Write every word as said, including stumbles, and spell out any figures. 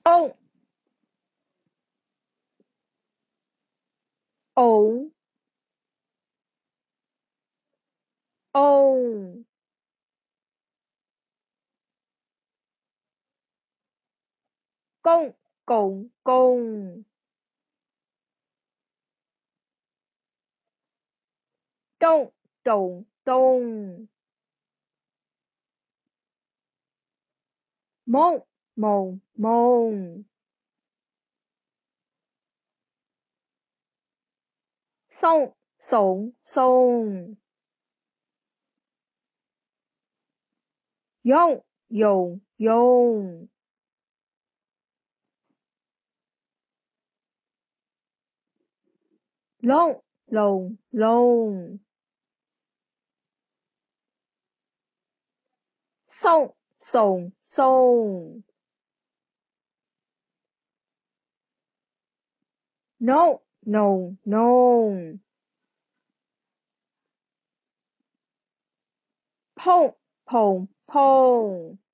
ôn ổn ôn cung cùng cùng trung trùng trung môn mồn môn xung xụng xung dung dùng dùng lung lùng lùng xung sùng sùng nôn nùng nôn phun phùng phùng